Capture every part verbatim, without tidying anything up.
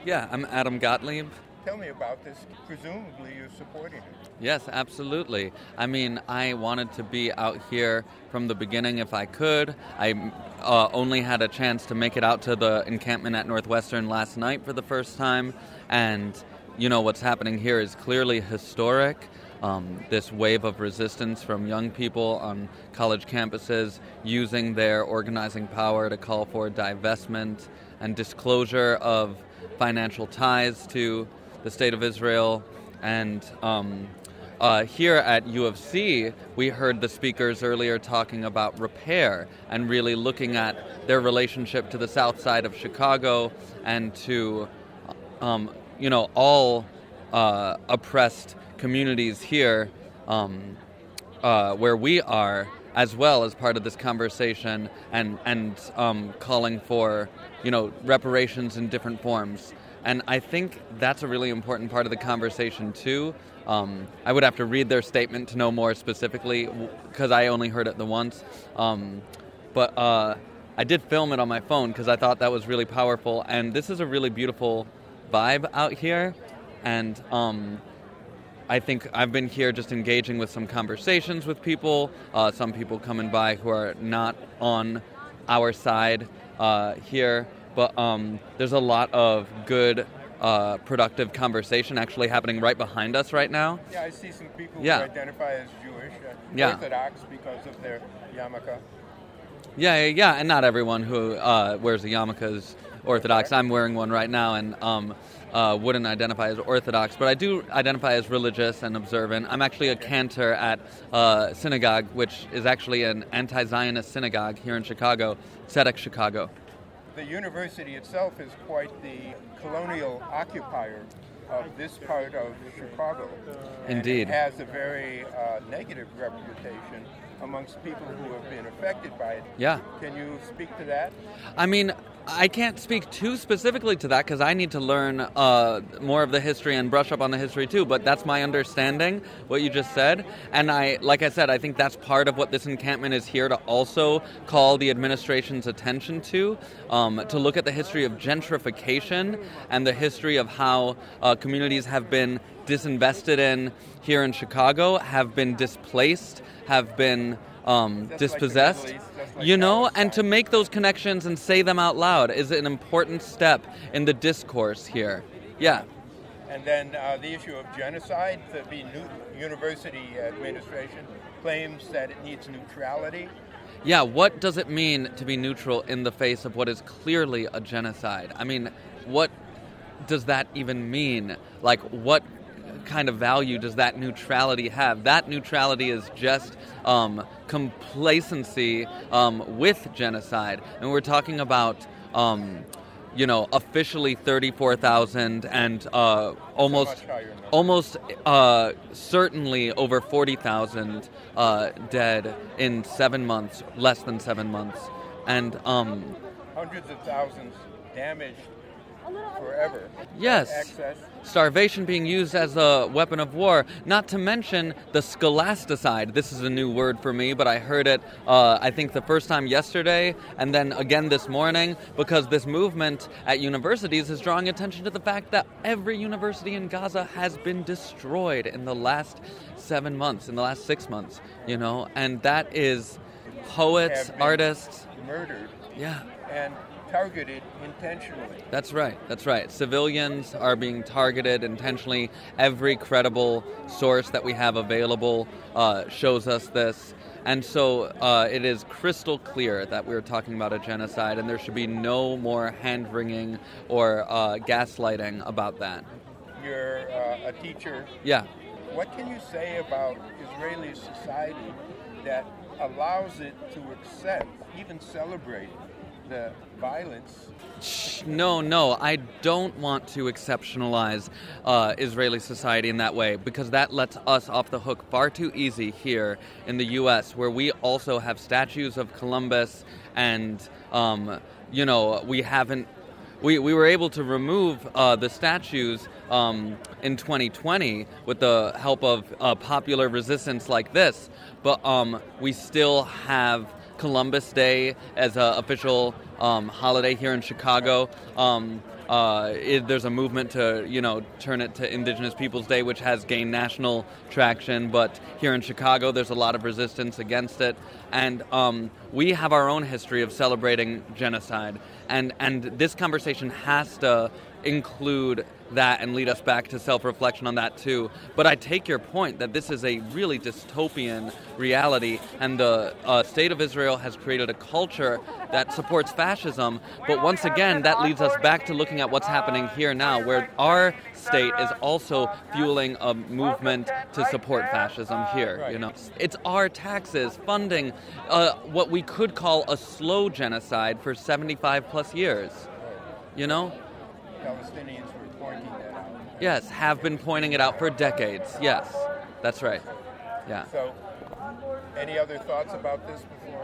Yeah, I'm Adam Gottlieb. Tell me about this. Presumably you're supporting it. Yes, absolutely. I mean, I wanted to be out here from the beginning if I could. I uh, only had a chance to make it out to the encampment at Northwestern last night for the first time. And, you know, what's happening here is clearly historic. Um, this wave of resistance from young people on college campuses using their organizing power to call for divestment and disclosure of financial ties to the State of Israel. And um, uh, here at U of C, we heard the speakers earlier talking about repair and really looking at their relationship to the south side of Chicago and to, um, you know, all uh, oppressed communities here um, uh, where we are, as well as part of this conversation, and and um, calling for, you know, reparations in different forms. And I think that's a really important part of the conversation too. Um, I would have to read their statement to know more specifically because I only heard it the once. Um, but uh, I did film it on my phone because I thought that was really powerful. And this is a really beautiful vibe out here. And um, I think I've been here just engaging with some conversations with people, uh, some people coming by who are not on our side uh, here, but um, there's a lot of good, uh, productive conversation actually happening right behind us right now. Yeah, I see some people yeah. who identify as Jewish, uh, yeah. Orthodox because of their yarmulke. Yeah, yeah, yeah, and not everyone who uh, wears a yarmulke is Orthodox. Right. I'm wearing one right now, and um, Uh, wouldn't identify as Orthodox, but I do identify as religious and observant. I'm actually a cantor at uh, synagogue, which is actually an anti-Zionist synagogue here in Chicago, Tzedek Chicago. The university itself is quite the colonial occupier of this part of Chicago. And Indeed. It has a very uh, negative reputation amongst people who have been affected by it. Yeah. Can you speak to that? I mean, I can't speak too specifically to that because I need to learn uh, more of the history and brush up on the history too, but that's my understanding, what you just said. And I, like I said, I think that's part of what this encampment is here to also call the administration's attention to, um, to look at the history of gentrification and the history of how uh, communities have been disinvested in here in Chicago, have been displaced, have been um, dispossessed. Like like you know, Palestine. and to make those connections and say them out loud is an important step in the discourse here. Yeah. And then uh, the issue of genocide, the, the new university administration claims that it needs neutrality. Yeah, what does it mean to be neutral in the face of what is clearly a genocide? I mean, what does that even mean? Like, what kind of value does that neutrality have? That neutrality is just um, complacency um, with genocide. And we're talking about, um, you know, officially thirty-four thousand and uh, almost, So much higher number. almost uh, certainly over forty thousand uh, dead in seven months, less than seven months. And um, Hundreds of thousands damaged forever. yes. Access. Starvation being used as a weapon of war, not to mention the scholasticide. This is a new word for me, but I heard it, uh, I think, the first time yesterday and then again this morning, because this movement at universities is drawing attention to the fact that every university in Gaza has been destroyed in the last seven months, in the last six months, you know, and that is poets, Have been artists. Murdered Yeah. and targeted intentionally. That's right, that's right. Civilians are being targeted intentionally. Every credible source that we have available uh, shows us this. And so uh, it is crystal clear that we're talking about a genocide, and there should be no more hand-wringing or uh, gaslighting about that. You're uh, a teacher. Yeah. What can you say about Israeli society that allows it to accept, even celebrate, the violence? No, no, I don't want to exceptionalize uh, Israeli society in that way, because that lets us off the hook far too easy here in the U S, where we also have statues of Columbus and, um, you know, we haven't We, we were able to remove uh, the statues um, in twenty twenty with the help of uh, popular resistance like this, but um, we still have Columbus Day as an official um, holiday here in Chicago. Um, uh, it, there's a movement to, you know, turn it to Indigenous Peoples Day, which has gained national traction. But here in Chicago, there's a lot of resistance against it. And um, we have our own history of celebrating genocide. And, and this conversation has to include that and lead us back to self-reflection on that too. But I take your point that this is a really dystopian reality, and the uh, State of Israel has created a culture that supports fascism. But once again, that leads us back to looking at what's happening here now, where our state is also fueling a movement to support fascism here. You know, it's our taxes funding uh, what we could call a slow genocide for seventy-five plus years. You know. Palestinians were pointing that out. Yes, have been pointing it out for decades. Yes, that's right. Yeah. So, any other thoughts about this before?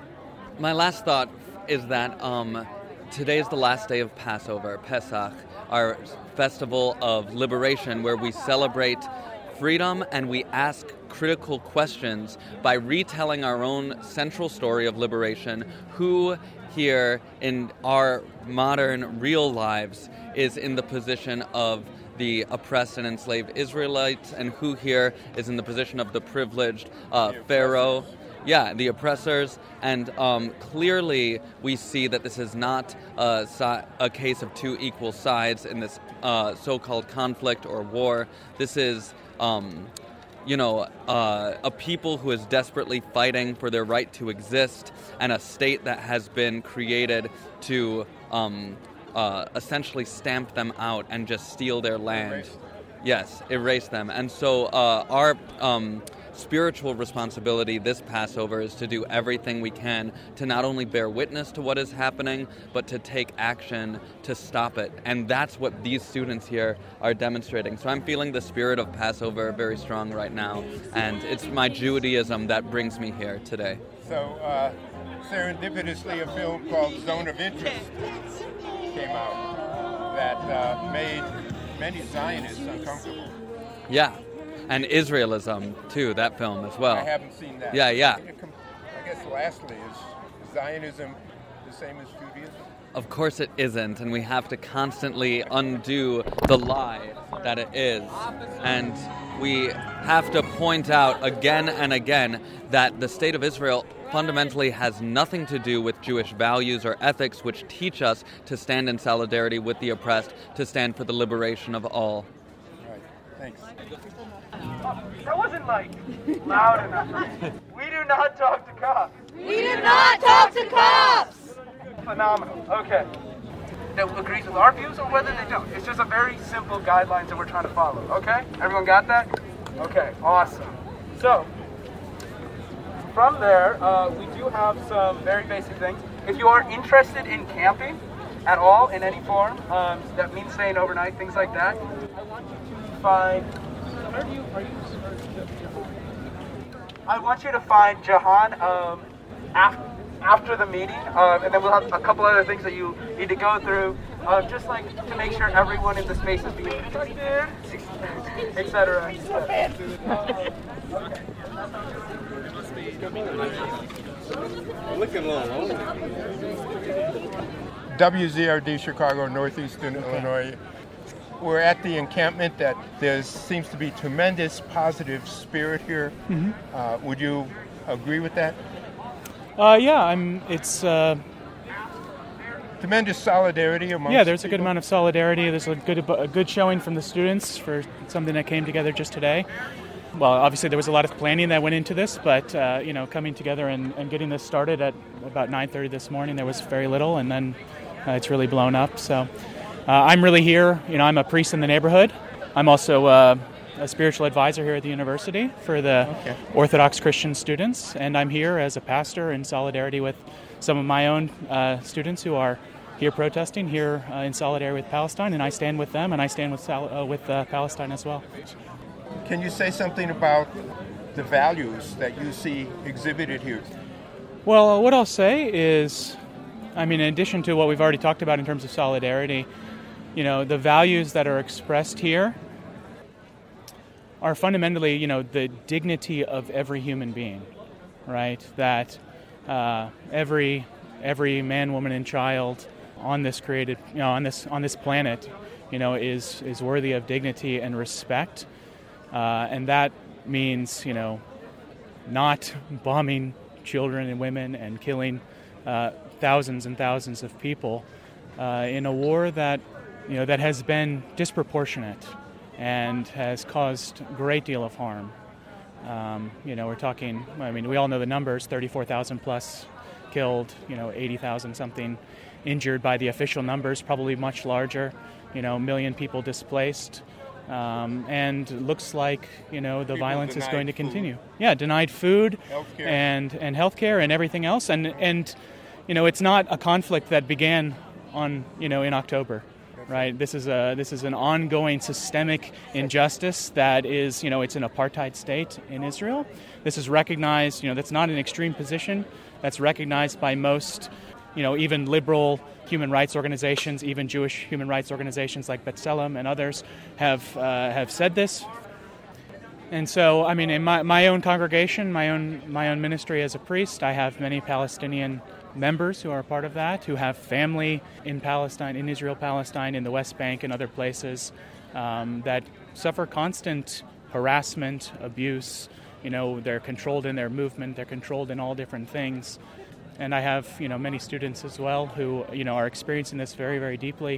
My last thought is that um, today is the last day of Passover, Pesach, our festival of liberation, where we celebrate freedom and we ask critical questions by retelling our own central story of liberation. Who here in our modern real lives is in the position of the oppressed and enslaved Israelites, and who here is in the position of the privileged uh, Pharaoh? Yeah, the oppressors. And um, clearly we see that this is not a, si- a case of two equal sides in this uh, so-called conflict or war. This is um, you know, uh, a people who is desperately fighting for their right to exist, and a state that has been created to um, uh, essentially stamp them out and just steal their land. Erase them. Yes, erase them. And so uh, our um, spiritual responsibility this Passover is to do everything we can to not only bear witness to what is happening, but to take action to stop it. And that's what these students here are demonstrating. So I'm feeling the spirit of Passover very strong right now, and it's my Judaism that brings me here today. So, uh, serendipitously, a film called Zone of Interest came out that uh, made many Zionists uncomfortable. Yeah. And Israelism, too, that film as well. I haven't seen that. Yeah, yeah. I guess lastly, is Zionism the same as Judaism? Of course it isn't, and we have to constantly undo the lie that it is. And we have to point out again and again that the State of Israel fundamentally has nothing to do with Jewish values or ethics, which teach us to stand in solidarity with the oppressed, to stand for the liberation of all. Right. Thanks. That wasn't, like, loud enough. We do not talk to cops. We do not talk to cops! Phenomenal. Okay. That agrees with our views or whether they don't. It's just a very simple guidelines that we're trying to follow. Okay? Everyone got that? Okay. Awesome. So, from there, uh, we do have some very basic things. If you are interested in camping at all in any form, um, that means staying overnight, things like that, I want you to find... Are you, are you, I want you to find Jahan um, after, after the meeting, um, and then we'll have a couple other things that you need to go through, uh, just like to make sure everyone in the space is being protected, et cetera. Looking long. W Z R D Chicago, Northeastern Illinois. We're at the encampment that there seems to be tremendous positive spirit here. Mm-hmm. Uh, would you agree with that? Uh, yeah, I'm. It's uh, tremendous solidarity among. Yeah, there's a people. good amount of solidarity. There's a good a good showing from the students for something that came together just today. Well, obviously there was a lot of planning that went into this, but uh, you know, coming together and, and getting this started at about nine thirty this morning, there was very little, and then uh, it's really blown up. So. Uh, I'm really here, you know, I'm a priest in the neighborhood. I'm also uh, a spiritual advisor here at the university for the okay. Orthodox Christian students, and I'm here as a pastor in solidarity with some of my own uh, students who are here protesting, here uh, in solidarity with Palestine, and I stand with them, and I stand with Sal- uh, with uh, Palestine as well. Can you say something about the values that you see exhibited here? Well, what I'll say is, I mean, in addition to what we've already talked about in terms of solidarity, you know, the values that are expressed here are fundamentally, you know, the dignity of every human being, right? That uh, every every man, woman, and child on this created, you know, on this on this planet, you know, is is worthy of dignity and respect, uh, and that means, you know, not bombing children and women and killing uh, thousands and thousands of people uh, in a war that, you know, that has been disproportionate and has caused a great deal of harm. Um, you know, we're talking, I mean, we all know the numbers, thirty-four thousand plus killed, you know, eighty thousand something injured by the official numbers, probably much larger, you know, a million people displaced. Um, and it looks like, you know, the People violence is going to food. continue. Yeah, denied food Healthcare. and and healthcare and everything else. And, and, you know, it's not a conflict that began on, you know, in October. Right. This is a this is an ongoing systemic injustice that is, you know, it's an apartheid state in Israel. This is recognized, you know, that's not an extreme position. That's recognized by most, you know, even liberal human rights organizations, even Jewish human rights organizations like B'Tselem and others have uh, have said this. And so, I mean, in my, my own congregation, my own my own ministry as a priest, I have many Palestinian members who are a part of that, who have family in Palestine, in Israel, Palestine, in the West Bank and other places um, that suffer constant harassment, abuse. You know, they're controlled in their movement, they're controlled in all different things. And I have, you know, many students as well who, you know, are experiencing this very, very deeply.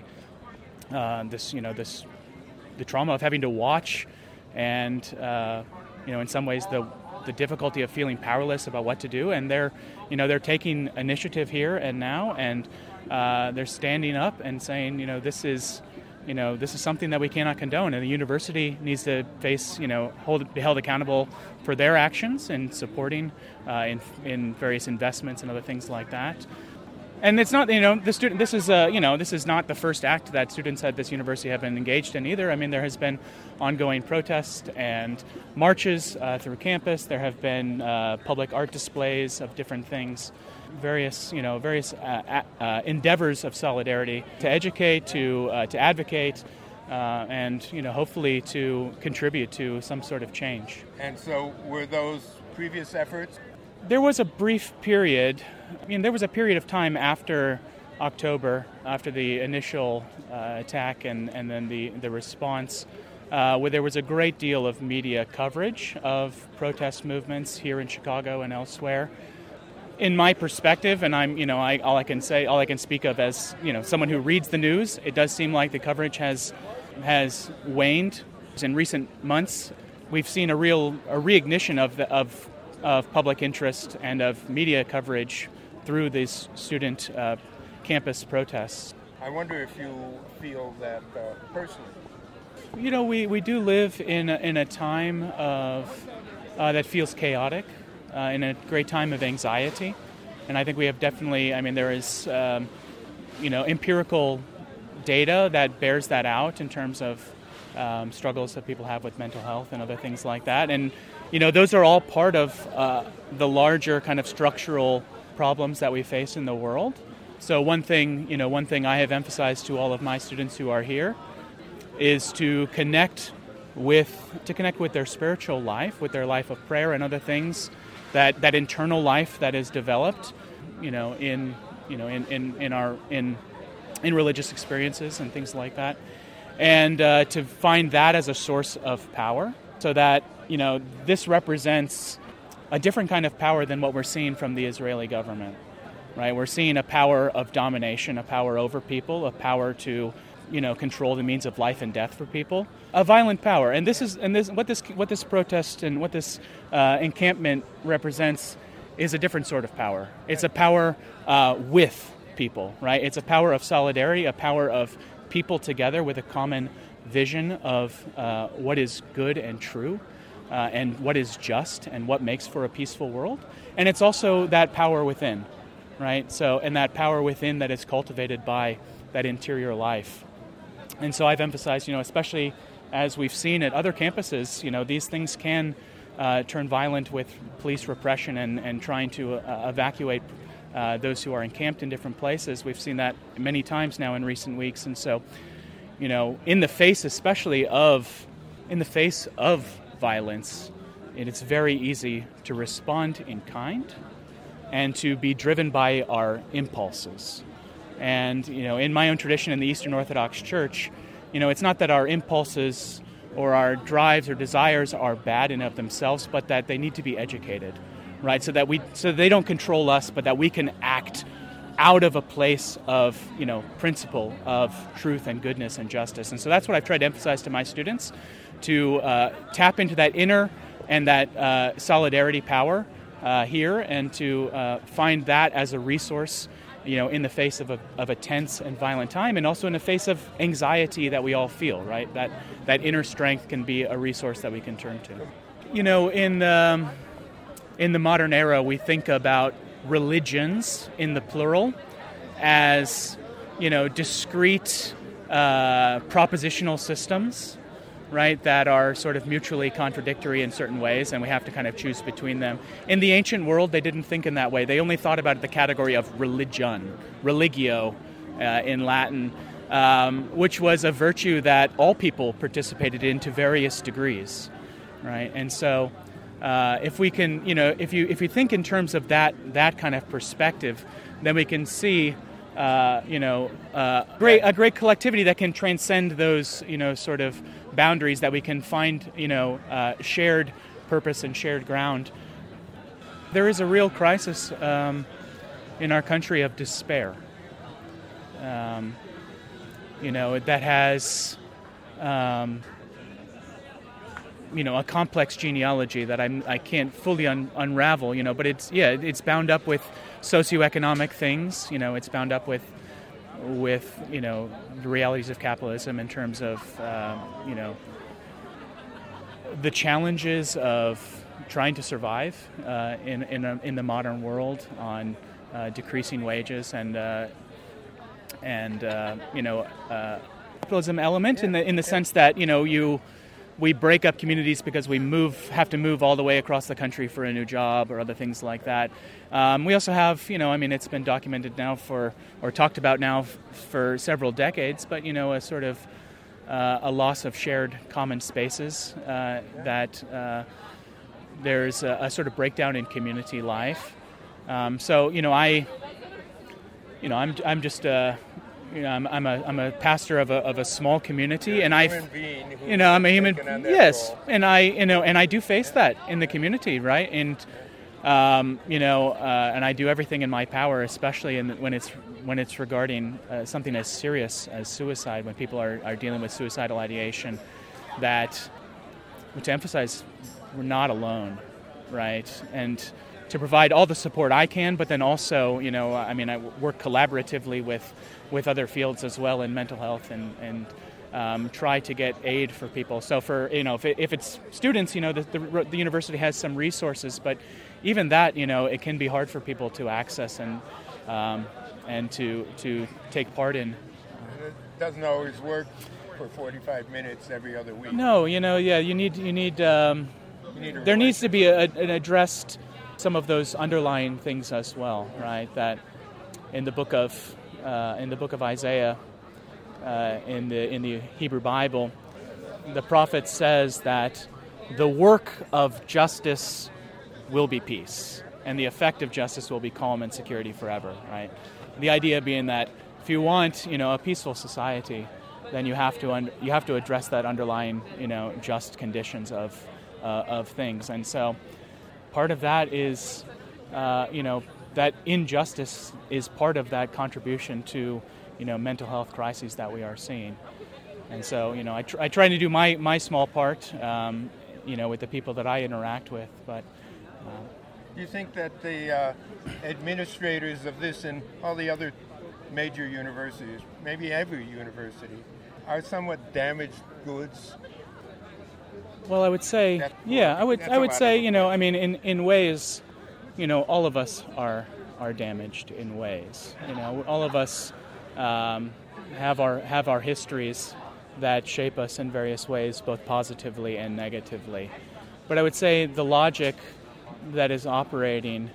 Uh, this, you know, this, the trauma of having to watch and, uh, you know, in some ways the the difficulty of feeling powerless about what to do, and they're, you know, they're taking initiative here and now, and uh, they're standing up and saying, you know, this is, you know, this is something that we cannot condone, and the university needs to face, you know, hold be held accountable for their actions and supporting uh, in in various investments and other things like that. And it's not, you know, the student. This is, uh, you know, this is not the first act that students at this university have been engaged in either. I mean, there has been ongoing protests and marches uh, through campus. There have been uh, public art displays of different things, various, you know, various uh, uh, endeavors of solidarity to educate, to uh, to advocate, uh, and, you know, hopefully to contribute to some sort of change. And so, were those previous efforts? There was a brief period, I mean, there was a period of time after October, after the initial uh, attack and, and then the, the response, uh, where there was a great deal of media coverage of protest movements here in Chicago and elsewhere. In my perspective, and I'm, you know, I, all I can say, all I can speak of as, you know, someone who reads the news, it does seem like the coverage has has waned. In recent months, we've seen a real a reignition of the of of public interest and of media coverage through these student uh, campus protests. I wonder if you feel that uh, personally. You know, we, we do live in a, in a time of uh, that feels chaotic, uh, in a great time of anxiety, and I think we have definitely. I mean, there is um, you know empirical data that bears that out in terms of um, struggles that people have with mental health and other things like that, and. You know, those are all part of uh, the larger kind of structural problems that we face in the world. So one thing, you know, one thing I have emphasized to all of my students who are here is to connect with to connect with their spiritual life, with their life of prayer and other things, that, that internal life that is developed, you know, in you know in, in, in our in in religious experiences and things like that, and uh, to find that as a source of power, so that. You know, this represents a different kind of power than what we're seeing from the Israeli government, right? We're seeing a power of domination, a power over people, a power to, you know, control the means of life and death for people, a violent power. And this is, and this, what this, what this protest and what this uh, encampment represents is a different sort of power. It's a power uh, with people, right? It's a power of solidarity, a power of people together with a common vision of uh, what is good and true. Uh, and what is just and what makes for a peaceful world. And it's also that power within, right? So, and that power within that is cultivated by that interior life. And so I've emphasized, you know, especially as we've seen at other campuses, you know, these things can uh, turn violent with police repression and, and trying to uh, evacuate uh, those who are encamped in different places. We've seen that many times now in recent weeks. And so, you know, in the face especially of, in the face of violence, it is very easy to respond in kind, and to be driven by our impulses. And, you know, in my own tradition in the Eastern Orthodox Church, you know, it's not that our impulses or our drives or desires are bad in of themselves, but that they need to be educated, right? So that we, so they don't control us, but that we can act out of a place of, you know, principle of truth and goodness and justice. And so that's what I've tried to emphasize to my students, to uh, tap into that inner and that uh, solidarity power uh, here, and to uh, find that as a resource, you know, in the face of a, of a tense and violent time, and also in the face of anxiety that we all feel, right? That that inner strength can be a resource that we can turn to. You know, in the, in the modern era, we think about religions in the plural as, you know, discrete uh, propositional systems, right, that are sort of mutually contradictory in certain ways, and we have to kind of choose between them. In the ancient world, they didn't think in that way. They only thought about the category of religion, religio uh, in Latin, um, which was a virtue that all people participated in to various degrees, right? And so uh, if we can, you know, if you if you think in terms of that that kind of perspective, then we can see Uh, you know, uh, great a great collectivity that can transcend those, you know, sort of boundaries, that we can find, you know, uh, shared purpose and shared ground. There is a real crisis um, in our country of despair, um, you know, that has, um, you know, a complex genealogy that I'm, I can't fully un- unravel, you know, but it's, yeah, it's bound up with socioeconomic things, you know, it's bound up with, with you know, the realities of capitalism in terms of, uh, you know, the challenges of trying to survive uh, in in, a, in the modern world on uh, decreasing wages and uh, and uh, you know, uh, capitalism element in the in the sense that, you know, you. We break up communities because we move, have to move all the way across the country for a new job or other things like that. Um, we also have, you know, I mean, it's been documented now for, or talked about now f- for several decades, but, you know, a sort of uh, a loss of shared common spaces, uh, that uh, there's a, a sort of breakdown in community life. Um, so, you know, I, you know, I'm I'm just a, you know, I'm I'm a I'm a pastor of a of a small community, and I, you know, I'm a human. Yes, role. and I, you know, and I do face that in the community, right? And um, you know, uh, and I do everything in my power, especially in, when it's when it's regarding uh, something as serious as suicide, when people are, are dealing with suicidal ideation, that to emphasize we're not alone, right? And to provide all the support I can, but then also, you know, I mean, I work collaboratively with, with other fields as well in mental health, and, and um, try to get aid for people. So for, you know, if, it, if it's students, you know, the, the, the university has some resources, but even that, you know, it can be hard for people to access and um, and to to take part in. It doesn't always work for forty-five minutes every other week. No, you know, yeah, you need you need, um, you need there needs to be a, an addressed some of those underlying things as well, right? That in the book of uh, in the book of Isaiah, uh, in the in the Hebrew Bible, the prophet says that the work of justice will be peace, and the effect of justice will be calm and security forever, right? The idea being that if you want, you know, a peaceful society, then you have to un- you have to address that underlying, you know, just conditions of uh, of things, and so. Part of that is, uh, you know, that injustice is part of that contribution to, you know, mental health crises that we are seeing. And so, you know, I, tr- I try to do my, my small part, um, you know, with the people that I interact with. But uh, do you think that the uh, administrators of this and all the other major universities, maybe every university, are somewhat damaged goods? Well, I would say, that's, yeah, I would, I would say, you know, I mean, in, in ways, you know, all of us are are damaged in ways. You know, all of us um, have our have our histories that shape us in various ways, both positively and negatively. But I would say the logic that is operating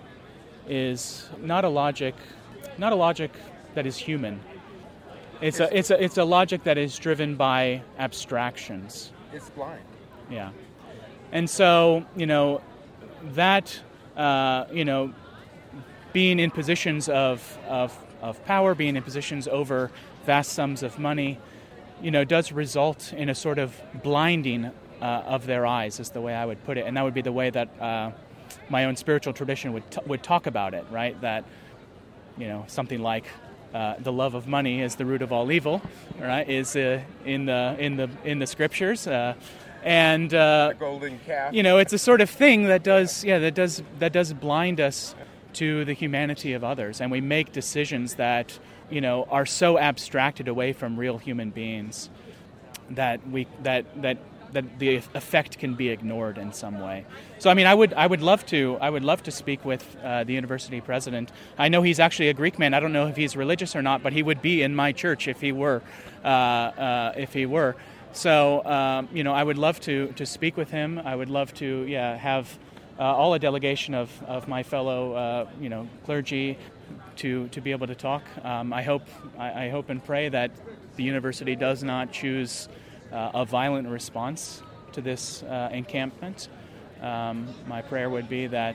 is not a logic, not a logic that is human. It's a it's a it's a logic that is driven by abstractions. It's blind. Yeah. And so, you know, that, uh, you know, being in positions of, of of power, being in positions over vast sums of money, you know, does result in a sort of blinding uh, of their eyes, is the way I would put it. And that would be the way that uh, my own spiritual tradition would t- would talk about it, right? That, you know, something like uh, the love of money is the root of all evil, right? Is uh, in the in the in the scriptures, uh, and uh, The golden calf. you know, it's a sort of thing that does, yeah, that does that does blind us to the humanity of others, and we make decisions that, you know, are so abstracted away from real human beings that we that that that the effect can be ignored in some way. So, I mean, I would I would love to I would love to speak with uh, the university president. I know he's actually a Greek man. I don't know if he's religious or not, but he would be in my church if he were. Uh, uh, if he were. So, um, you know, I would love to to speak with him. I would love to, yeah, have Uh, all a delegation of, of my fellow, uh, you know, clergy to, to be able to talk. Um, I hope I, I hope and pray that the university does not choose uh, a violent response to this uh, encampment. Um, my prayer would be that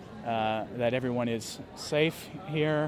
uh, that everyone is safe here,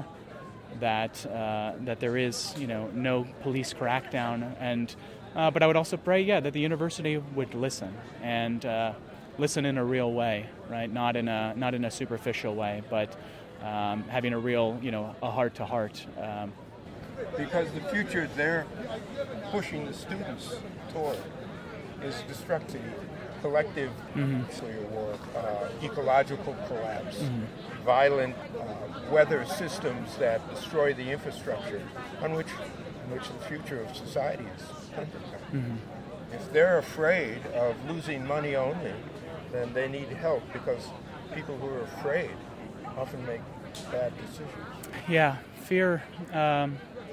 that uh, that there is, you know, no police crackdown, and uh, but I would also pray, yeah, that the university would listen and. Uh, Listen in a real way, right? Not in a not in a superficial way, but um, having a real, you know, a heart to heart. Um, Because the future they're pushing the students toward is destructive, collective nuclear war, uh, ecological collapse, violent uh, weather systems that destroy the infrastructure on which, on which the future of society is dependent on. If they're afraid of losing money only, then they need help, because people who are afraid often make bad decisions. yeah, fear. Um,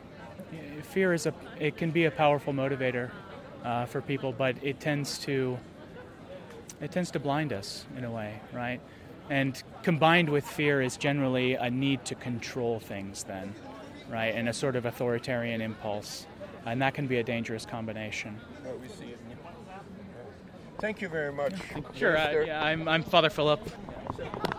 fear is a. It can be a powerful motivator uh, for people, but it tends to. It tends to blind us in a way, right? And combined with fear is generally a need to control things, then, right? And a sort of authoritarian impulse, and that can be a dangerous combination. Uh, we see it. Thank you very much. Sure. Uh, Minister. yeah, I'm I'm Father Philip.